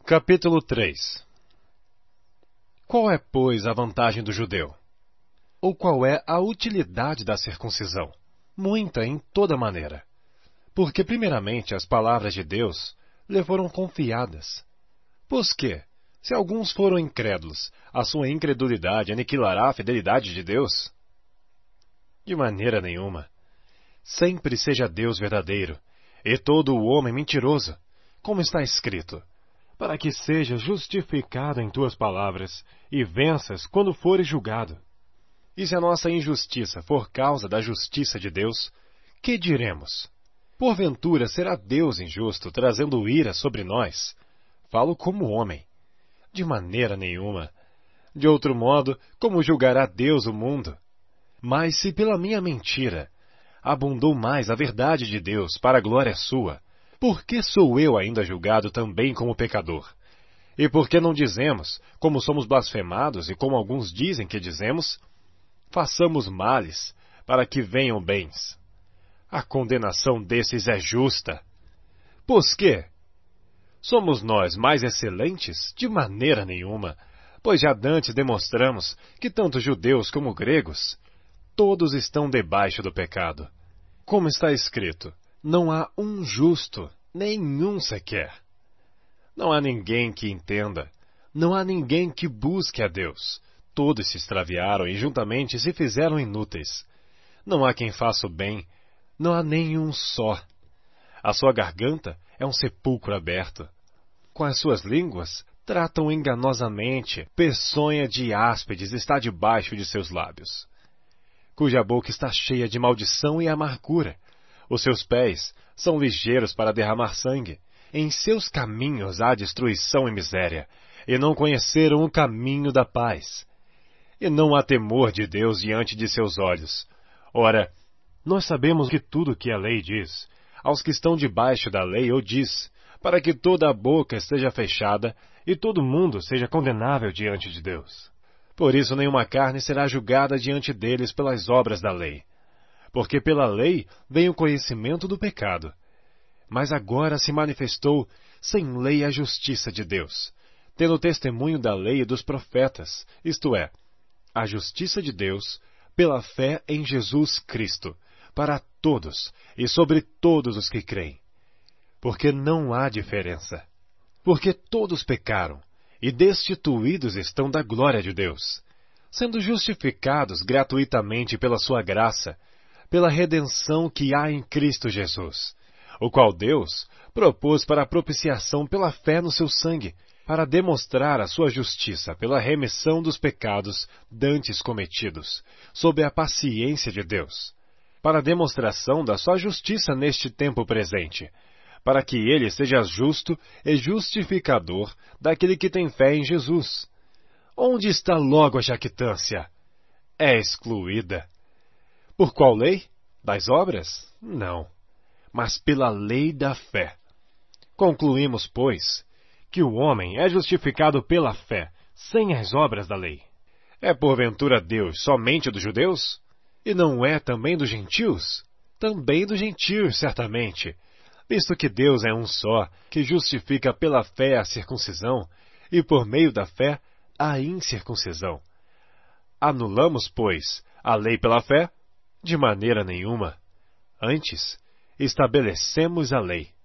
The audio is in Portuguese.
Capítulo 3. Qual é, pois, a vantagem do judeu? Ou qual é a utilidade da circuncisão? Muita em toda maneira. Porque, primeiramente, as palavras de Deus lhe foram confiadas. Pois que, se alguns foram incrédulos, a sua incredulidade aniquilará a fidelidade de Deus? De maneira nenhuma. Sempre seja Deus verdadeiro, e todo o homem mentiroso, como está escrito, para que sejas justificado em tuas palavras, e venças quando fores julgado. E se a nossa injustiça for causa da justiça de Deus, que diremos? Porventura será Deus injusto, trazendo ira sobre nós? Falo como homem. De maneira nenhuma. De outro modo, como julgará Deus o mundo? Mas se pela minha mentira abundou mais a verdade de Deus para a glória sua, por que sou eu ainda julgado também como pecador? E por que não dizemos, como somos blasfemados e como alguns dizem que dizemos, façamos males para que venham bens? A condenação desses é justa. Pois que? Somos nós mais excelentes? De maneira nenhuma, pois já dantes demonstramos que tanto judeus como gregos, todos estão debaixo do pecado. Como está escrito, não há um justo, nenhum sequer. Não há ninguém que entenda, não há ninguém que busque a Deus. Todos se extraviaram e juntamente se fizeram inúteis. Não há quem faça o bem, não há nenhum só. A sua garganta é um sepulcro aberto. Com as suas línguas tratam enganosamente, peçonha de áspides está debaixo de seus lábios. Cuja boca está cheia de maldição e amargura. Os seus pés são ligeiros para derramar sangue. Em seus caminhos há destruição e miséria, e não conheceram o caminho da paz. E não há temor de Deus diante de seus olhos. Ora, nós sabemos que tudo o que a lei diz, aos que estão debaixo da lei o diz, para que toda a boca esteja fechada e todo mundo seja condenável diante de Deus. Por isso nenhuma carne será julgada diante deles pelas obras da lei. Porque pela lei vem o conhecimento do pecado. Mas agora se manifestou sem lei a justiça de Deus, tendo testemunho da lei e dos profetas, isto é, a justiça de Deus pela fé em Jesus Cristo, para todos e sobre todos os que creem. Porque não há diferença. Porque todos pecaram e destituídos estão da glória de Deus, sendo justificados gratuitamente pela sua graça, pela redenção que há em Cristo Jesus, o qual Deus propôs para a propiciação pela fé no seu sangue, para demonstrar a sua justiça pela remissão dos pecados dantes cometidos, sob a paciência de Deus, para a demonstração da sua justiça neste tempo presente, para que ele seja justo e justificador daquele que tem fé em Jesus. Onde está logo a jactância? É excluída. Por qual lei? Das obras? Não, mas pela lei da fé. Concluímos, pois, que o homem é justificado pela fé, sem as obras da lei. É porventura Deus somente dos judeus? E não é também dos gentios? Também dos gentios, certamente, visto que Deus é um só, que justifica pela fé a circuncisão, e por meio da fé a incircuncisão. Anulamos, pois, a lei pela fé? De maneira nenhuma. Antes, estabelecemos a lei.